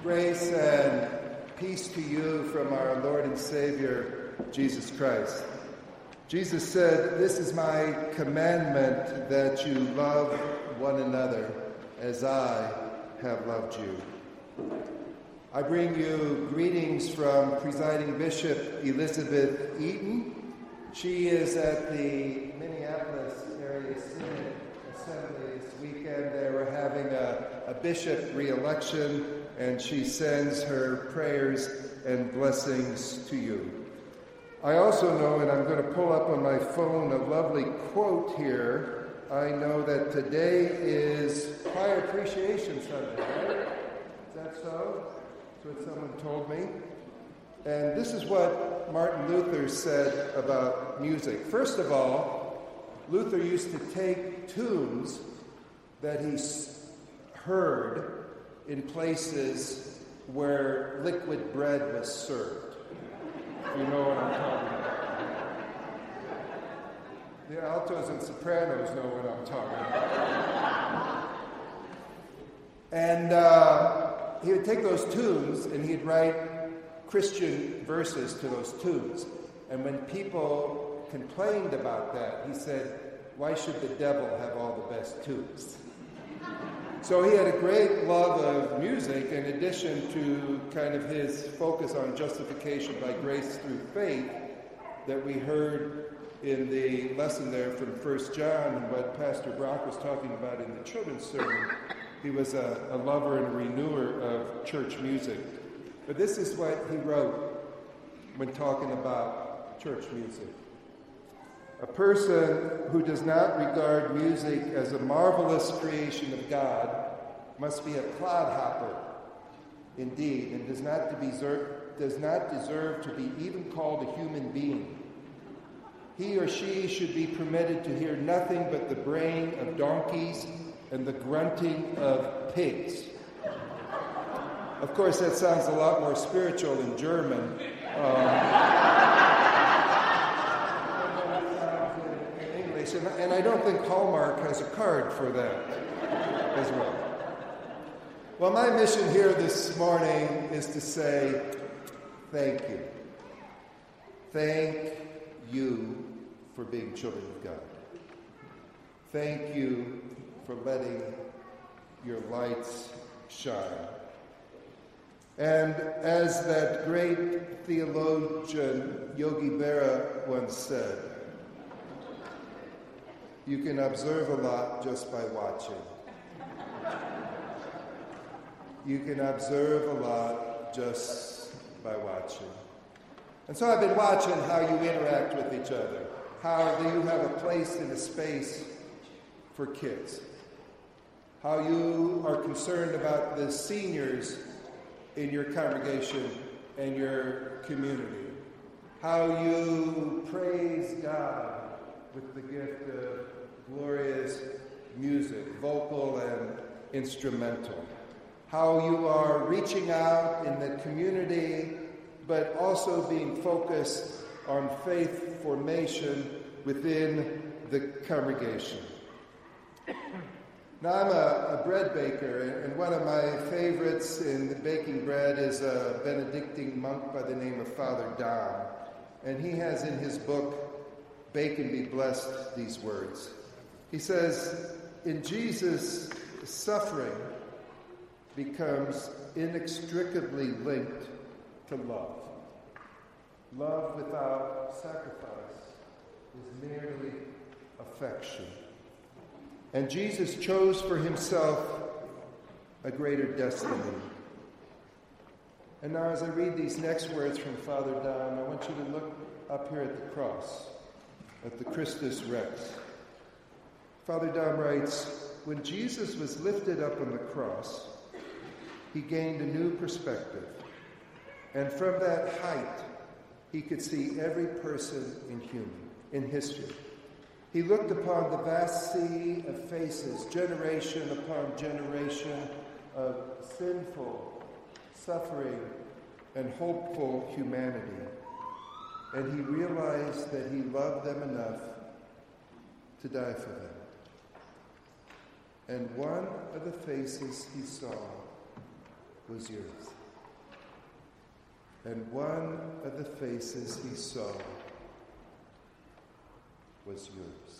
Grace and peace to you from our Lord and Savior, Jesus Christ. Jesus said, "This is my commandment, that you love one another as I have loved you." I bring you greetings from Presiding Bishop Elizabeth Eaton. She is at the Minneapolis Area Synod Assembly this weekend. They were having a bishop re-election, and she sends her prayers and blessings to you. I also know, and I'm going to pull up on my phone a lovely quote here. I know that today is Choir Appreciation Sunday, right? Is that so? That's what someone told me. And this is what Martin Luther said about music. First of all, Luther used to take tunes that he heard in places where liquid bread was served. If you know what I'm talking about. The altos and sopranos know what I'm talking about. And he would take those tunes and he'd write Christian verses to those tunes. And when people complained about that, he said, "Why should the devil have all the best tunes?" So he had a great love of music, in addition to kind of his focus on justification by grace through faith that we heard in the lesson there from 1 John, and what Pastor Brock was talking about in the children's sermon. He was a lover and a renewer of church music. But this is what he wrote when talking about church music. "A person who does not regard music as a marvelous creation of God must be a clodhopper, indeed, and does not deserve to be even called a human being. He or she should be permitted to hear nothing but the braying of donkeys and the grunting of pigs." Of course, that sounds a lot more spiritual in German. And I don't think Hallmark has a card for that as well. Well, my mission here this morning is to say thank you. Thank you for being children of God. Thank you for letting your lights shine. And as that great theologian Yogi Berra once said, you can observe a lot just by watching. You can observe a lot just by watching. And so I've been watching how you interact with each other, how you have a place and a space for kids, how you are concerned about the seniors in your congregation and your community, how you praise God with the gift of glorious music, vocal and instrumental. How you are reaching out in the community, but also being focused on faith formation within the congregation. Now, I'm a bread baker, and one of my favorites in baking bread is a Benedictine monk by the name of Father Dom. And he has in his book, Bake and Be Blessed, these words. He says, "In Jesus, suffering becomes inextricably linked to love. Love without sacrifice is merely affection. And Jesus chose for himself a greater destiny." And now as I read these next words from Father Dom, I want you to look up here at the cross, at the Christus Rex. Father Dom writes, "When Jesus was lifted up on the cross, he gained a new perspective. And from that height, he could see every person in history. He looked upon the vast sea of faces, generation upon generation of sinful, suffering, and hopeful humanity. And he realized that he loved them enough to die for them. And one of the faces he saw was yours. And one of the faces he saw was yours.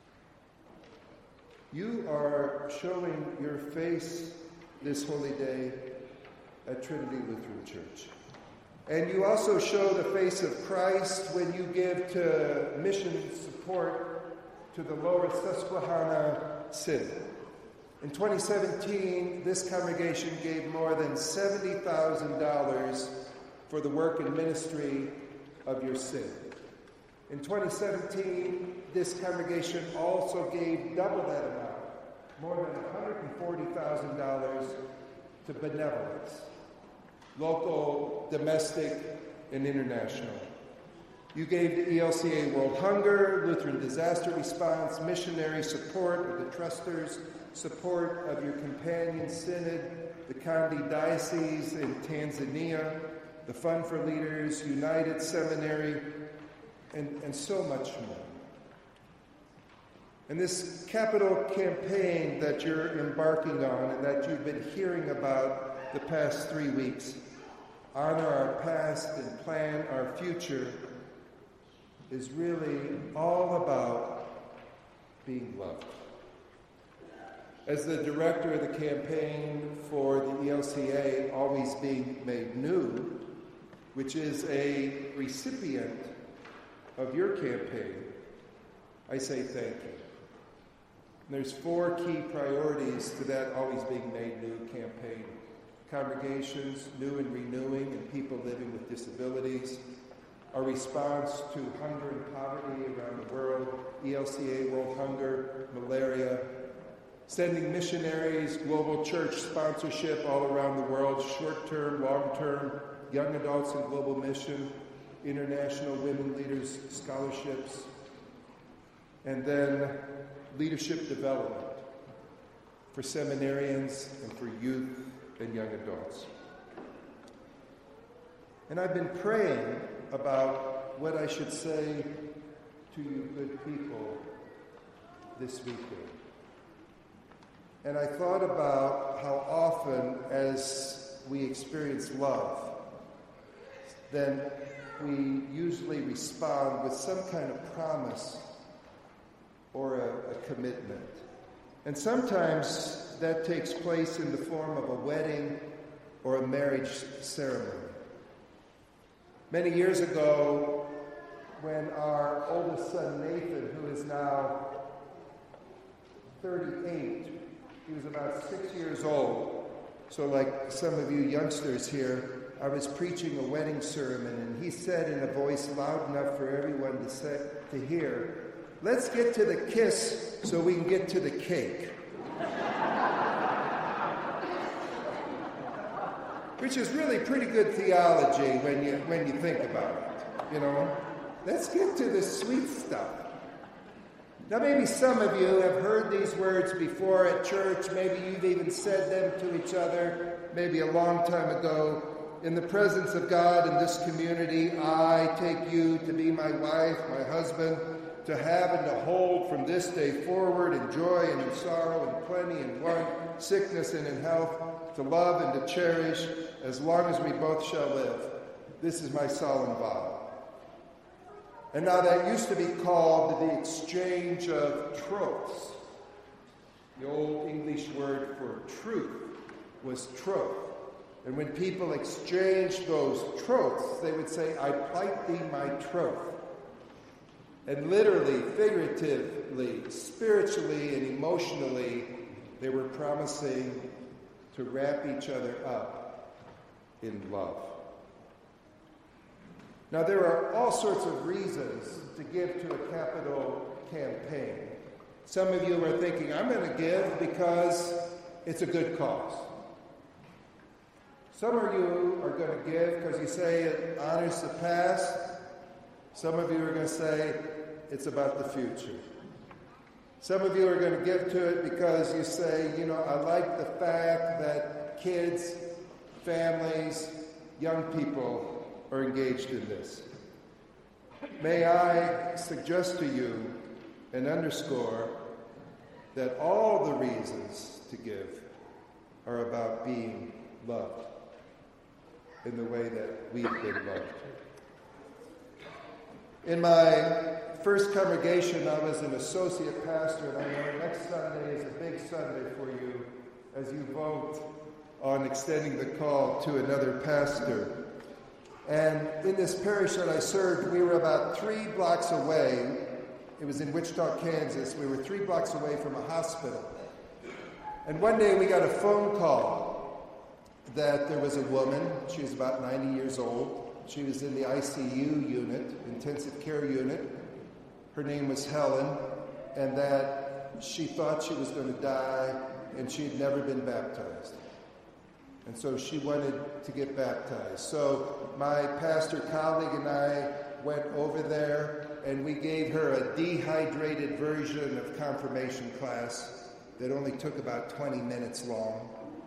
You are showing your face this holy day at Trinity Lutheran Church. And you also show the face of Christ when you give to mission support to the Lower Susquehanna Synod. In 2017, this congregation gave more than $70,000 for the work and ministry of your synod. In 2017, this congregation also gave double that amount, more than $140,000 to benevolence, local, domestic, and international. You gave to ELCA World Hunger, Lutheran Disaster Response, missionary support of the Trusters, support of your companion synod, the Kandy Diocese in Tanzania, the Fund for Leaders, United Seminary, and so much more. And this capital campaign that you're embarking on and that you've been hearing about the past 3 weeks, Honor Our Past and Plan Our Future, is really all about being loved. As the director of the campaign for the ELCA, Always Being Made New, which is a recipient of your campaign, I say thank you. And there's 4 key priorities to that Always Being Made New campaign. Congregations, new and renewing, and people living with disabilities. Our response to hunger and poverty around the world, ELCA World Hunger, malaria, sending missionaries, global church sponsorship all around the world, short-term, long-term, young adults in global mission, international women leaders scholarships, and then leadership development for seminarians and for youth and young adults. And I've been praying about what I should say to you good people this weekend. And I thought about how often as we experience love, then we usually respond with some kind of promise or a commitment. And sometimes that takes place in the form of a wedding or a marriage ceremony. Many years ago, when our oldest son Nathan, who is now 38, he was about 6 years old. So like some of you youngsters here, I was preaching a wedding sermon, and he said in a voice loud enough for everyone to hear, "Let's get to the kiss so we can get to the cake." Which is really pretty good theology when you think about it, you know. Let's get to the sweet stuff. Now, maybe some of you have heard these words before at church. Maybe you've even said them to each other, maybe a long time ago. In the presence of God in this community, I take you to be my wife, my husband, to have and to hold from this day forward in joy and in sorrow, in plenty and want, sickness and in health, to love and to cherish as long as we both shall live. This is my solemn vow. And now that used to be called the exchange of troths. The old English word for truth was troth. And when people exchanged those troths, they would say, "I plight thee my troth." And literally, figuratively, spiritually, and emotionally, they were promising to wrap each other up in love. Now, there are all sorts of reasons to give to a capital campaign. Some of you are thinking, I'm going to give because it's a good cause. Some of you are going to give because you say it honors the past. Some of you are going to say it's about the future. Some of you are going to give to it because you say, I like the fact that kids, families, young people are engaged in this. May I suggest to you and underscore that all the reasons to give are about being loved. in the way that we've been loved. In my first congregation, I was an associate pastor, and I know next Sunday is a big Sunday for you as you vote on extending the call to another pastor. And in this parish that I served, we were about 3 blocks away. It was in Wichita, Kansas. We were 3 blocks away from a hospital. And one day we got a phone call that there was a woman. She was about 90 years old. She was in the ICU unit, intensive care unit. Her name was Helen, and that she thought she was going to die, and she had never been baptized. And so she wanted to get baptized. So my pastor colleague and I went over there, and we gave her a dehydrated version of confirmation class that only took about 20 minutes long.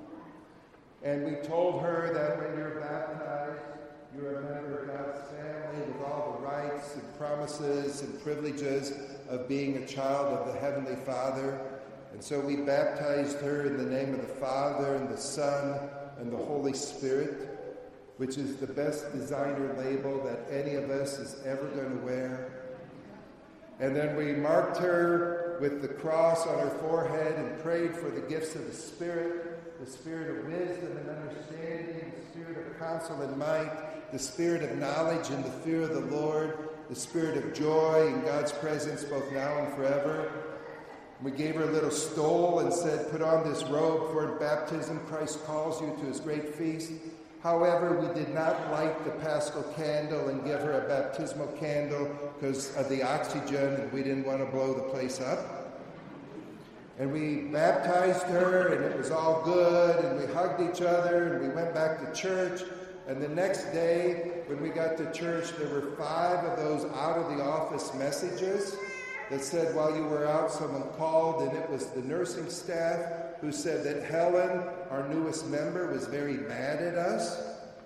And we told her that when you're baptized, you're a member of God's family with all the rights and promises and privileges of being a child of the Heavenly Father. And so we baptized her in the name of the Father and the Son and the Holy Spirit, which is the best designer label that any of us is ever going to wear. And then we marked her with the cross on her forehead and prayed for the gifts of the Spirit of wisdom and understanding, the Spirit of counsel and might, the Spirit of knowledge and the fear of the Lord, the Spirit of joy in God's presence both now and forever. We gave her a little stole and said, put on this robe, for in baptism Christ calls you to his great feast. However, we did not light the Paschal candle and give her a baptismal candle because of the oxygen, and we didn't want to blow the place up. And we baptized her, and it was all good, and we hugged each other, and we went back to church. And the next day, when we got to church, there were 5 of those out-of-the-office messages that said while you were out, someone called, and it was the nursing staff who said that Helen, our newest member, was very mad at us.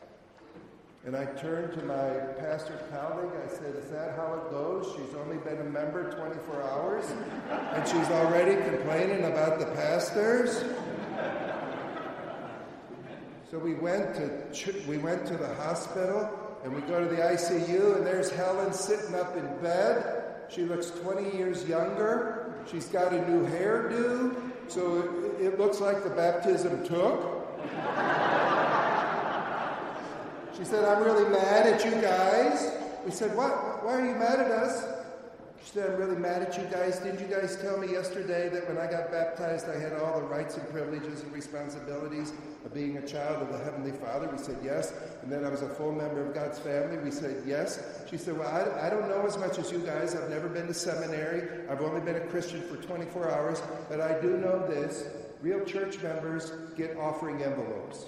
And I turned to my pastor colleague. I said, is that how it goes? She's only been a member 24 hours, and she's already complaining about the pastors? So we went to the hospital, and we go to the ICU, and there's Helen sitting up in bed. She looks 20 years younger. She's got a new hairdo, so it looks like the baptism took. She said, I'm really mad at you guys. We said, what? Why are you mad at us? She said, I'm really mad at you guys. Didn't you guys tell me yesterday that when I got baptized, I had all the rights and privileges and responsibilities of being a child of the Heavenly Father? We said, yes. And then I was a full member of God's family. We said, yes. She said, well, I don't know as much as you guys. I've never been to seminary. I've only been a Christian for 24 hours. But I do know this. Real church members get offering envelopes.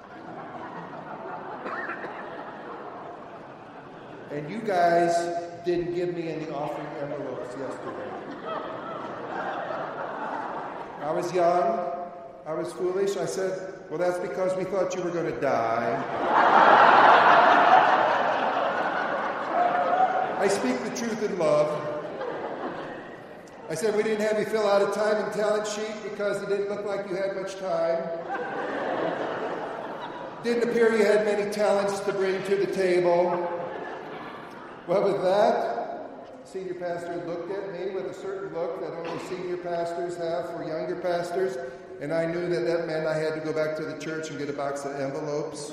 And you guys didn't give me any offering envelopes yesterday. I was young. I was foolish. I said, well, that's because we thought you were going to die. I speak the truth in love. I said, we didn't have you fill out a time and talent sheet because it didn't look like you had much time. Didn't appear you had many talents to bring to the table. Well, with that, senior pastor looked at me with a certain look that only senior pastors have for younger pastors, and I knew that that meant I had to go back to the church and get a box of envelopes.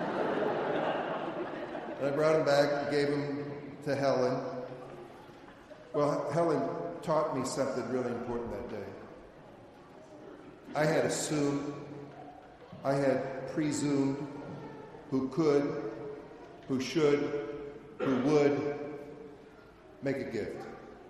And I brought them back and gave them to Helen. Well, Helen taught me something really important that day. I had assumed, I had presumed who could, who should, who would make a gift.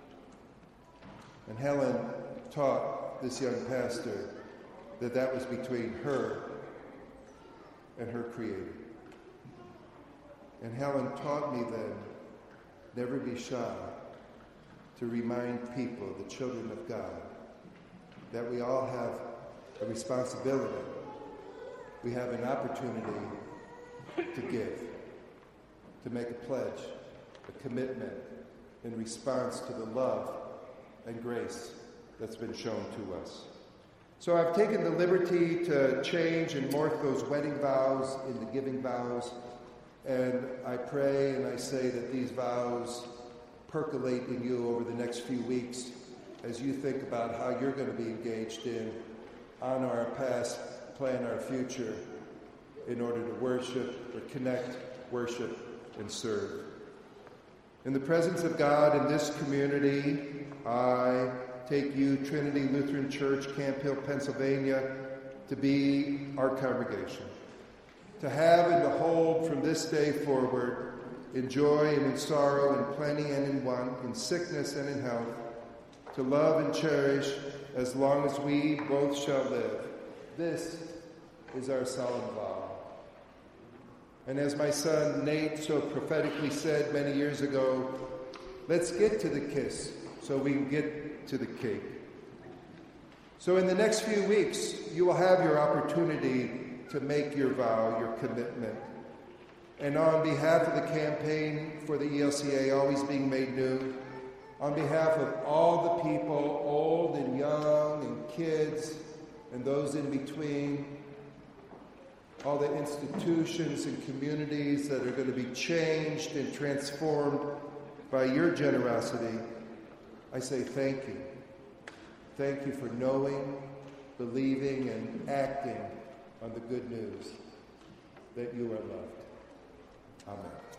And Helen taught this young pastor that that was between her and her Creator. And Helen taught me then, never be shy to remind people, the children of God, that we all have a responsibility. We have an opportunity to give, to make a pledge, a commitment in response to the love and grace that's been shown to us. So I've taken the liberty to change and morph those wedding vows into giving vows. And I pray and I say that these vows percolate in you over the next few weeks as you think about how you're going to be engaged in, honor our past, plan our future, in order to worship, or connect, worship, and serve. In the presence of God in this community, I take you, Trinity Lutheran Church, Camp Hill, Pennsylvania, to be our congregation, to have and to hold from this day forward, in joy and in sorrow, in plenty and in want, in sickness and in health, to love and cherish as long as we both shall live. This is our solemn vow. And as my son Nate so prophetically said many years ago, let's get to the kiss so we can get to the cake. So in the next few weeks, you will have your opportunity to make your vow, your commitment. And on behalf of the campaign for the ELCA Always Being Made New, on behalf of all the people, old and young and kids and those in between, all the institutions and communities that are going to be changed and transformed by your generosity, I say thank you. Thank you for knowing, believing, and acting on the good news that you are loved. Amen.